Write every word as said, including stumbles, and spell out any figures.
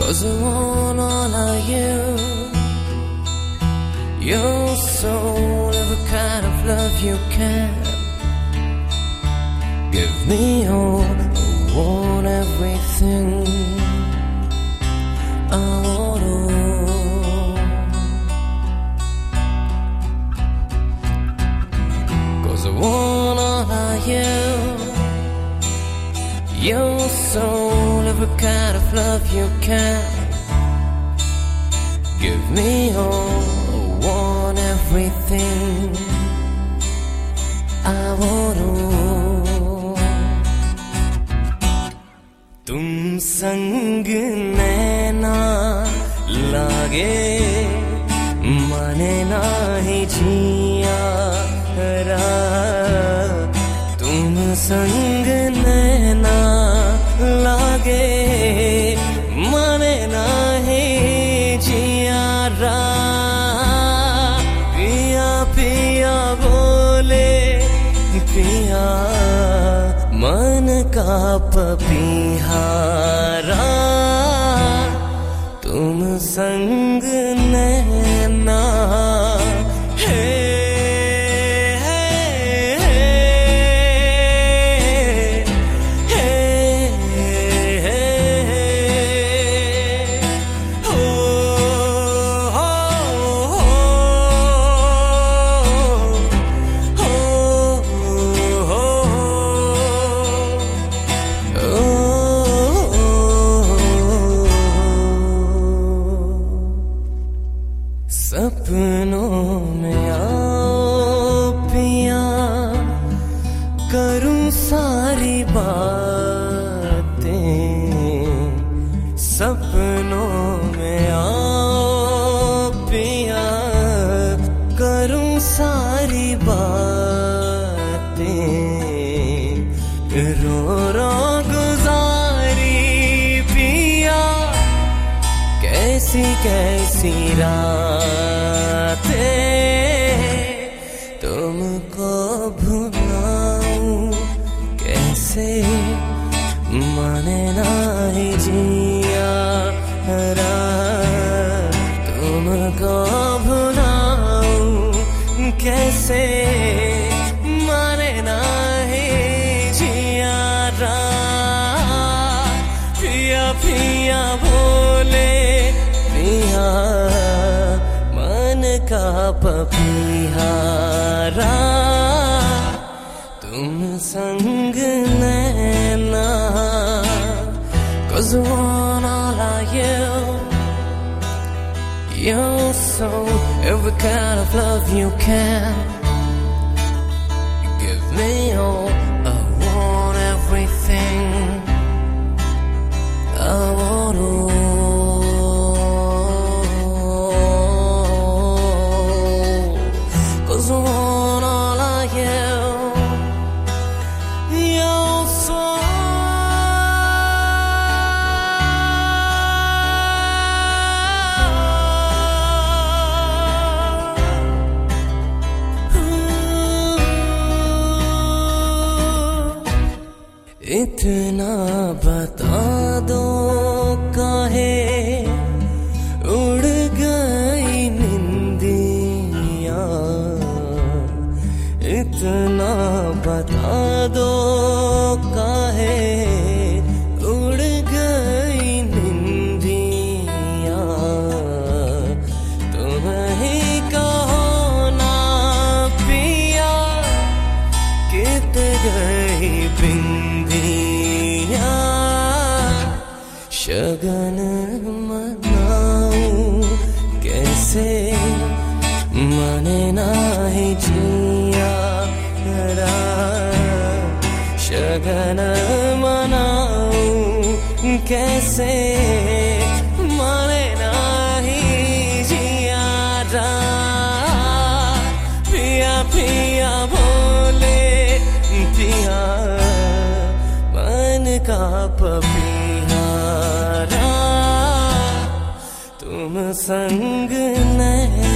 'Cause I want all of you. Your soul, every kind of love you can. Give me all, I want everything. I want all. 'Cause I want all of you. Your soul, every kind of love you can. Give me all, I want everything. I want all. तुम संग नैना लागे माने ना ही जिया रा. तुम संग नैना लागे माने ना ही जिया रा. पिया पिया बोले पिया मन का पपीहारा. तुम संग नैना है. सपनों में आओ पिया करूं सारी बातें. सपनों में आओ पिया करूं सारी बातें. रो रो गुजारी पिया कैसी कैसी रातें. तुमको भुलाऊं कैसे माने ना ही जिया रा. तुमको भुलाऊं कैसे माने ना ही जिया रा. पिया पिया बोले पिया मन का पपीहारा. तुम संग नैना. 'Cause I want all of you. Your soul, every kind of love you can. Give me all, I want everything. I want all. I want all of you. Your soul. इतना बता दो काहे उड़ गई निंदिया. इतना बता दो काहे उड़ गई निंदिया. तुम ही कहो ना पिया कित गई बिंदिया. शगन मनाऊं कैसे माने ना ही जिया रा. शगन मनाऊं कैसे माने ना ही जिया रा. पिया पिया बोले पिया मन का पपीहारा. तुम संग नहीं